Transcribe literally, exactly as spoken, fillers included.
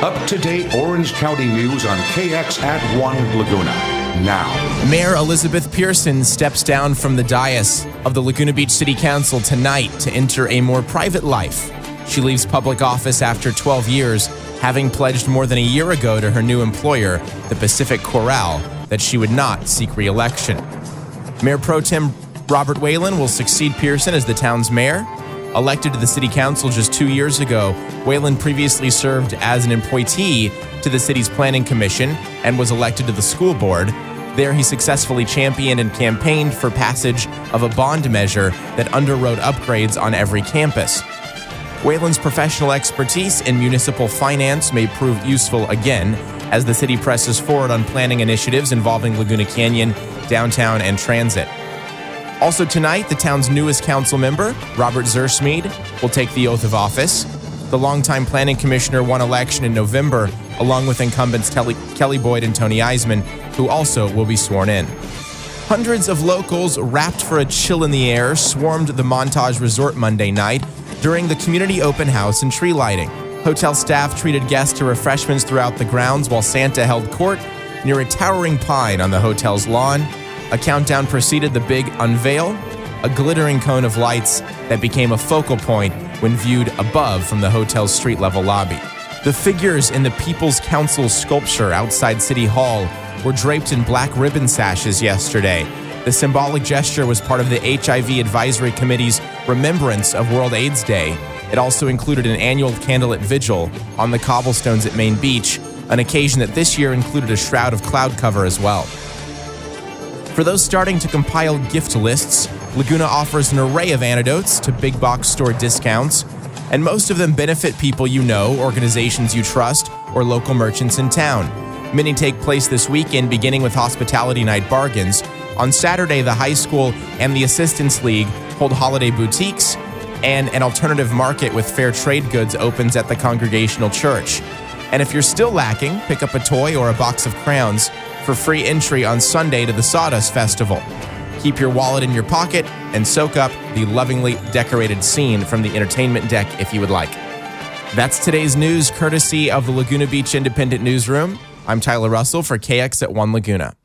Up-to-date Orange County news on K X at one Laguna. Now. Mayor Elizabeth Pearson steps down from the dais of the Laguna Beach City Council tonight to enter a more private life. She leaves public office after twelve years, having pledged more than a year ago to her new employer, the Pacific Chorale, that she would not seek re-election. Mayor Pro Tem Robert Whalen will succeed Pearson as the town's mayor. Elected to the city council just two years ago, Whalen previously served as an appointee to the city's planning commission and was elected to the school board. There, he successfully championed and campaigned for passage of a bond measure that underwrote upgrades on every campus. Whalen's professional expertise in municipal finance may prove useful again as the city presses forward on planning initiatives involving Laguna Canyon, downtown, and transit. Also tonight, the town's newest council member, Robert Zersmead, will take the oath of office. The longtime planning commissioner won election in November, along with incumbents Telly, Kelly Boyd and Tony Eisman, who also will be sworn in. Hundreds of locals wrapped for a chill in the air swarmed the Montage Resort Monday night during the community open house and tree lighting. Hotel staff treated guests to refreshments throughout the grounds while Santa held court near a towering pine on the hotel's lawn. A countdown preceded the big unveil, a glittering cone of lights that became a focal point when viewed above from the hotel's street-level lobby. The figures in the People's Council sculpture outside City Hall were draped in black ribbon sashes yesterday. The symbolic gesture was part of the H I V Advisory Committee's remembrance of World AIDS Day. It also included an annual candlelit vigil on the cobblestones at Main Beach, an occasion that this year included a shroud of cloud cover as well. For those starting to compile gift lists, Laguna offers an array of antidotes to big box store discounts, and most of them benefit people you know, organizations you trust, or local merchants in town. Many take place this weekend, beginning with Hospitality Night Bargains. On Saturday, the high school and the Assistance League hold holiday boutiques, and an alternative market with fair trade goods opens at the Congregational Church. And if you're still lacking, pick up a toy or a box of crowns for free entry on Sunday to the Sawdust Festival. Keep your wallet in your pocket and soak up the lovingly decorated scene from the entertainment deck if you would like. That's today's news, courtesy of the Laguna Beach Independent Newsroom. I'm Tyler Russell for K X at one Laguna.